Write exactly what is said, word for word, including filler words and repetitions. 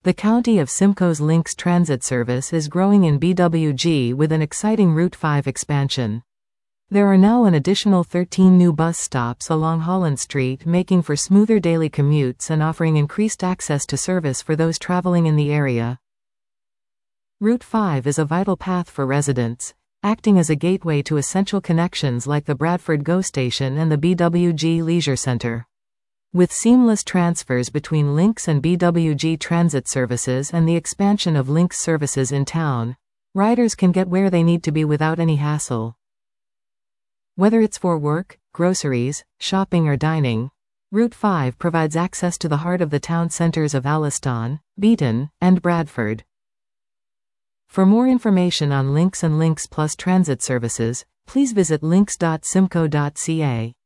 The County of Simcoe's Lynx transit service is growing in B W G with an exciting Route five expansion. There are now an additional thirteen new bus stops along Holland Street, making for smoother daily commutes and offering increased access to service for those traveling in the area. Route five is a vital path for residents, acting as a gateway to essential connections like the Bradford GO Station and the B W G Leisure Centre. With seamless transfers between Lynx and B W G transit services and the expansion of Lynx services in town, riders can get where they need to be without any hassle. Whether it's for work, groceries, shopping or dining, Route five provides access to the heart of the town centres of Alliston, Beaton, and Bradford. For more information on Lynx and Lynx Plus transit services, please visit lynx dot simcoe dot c a.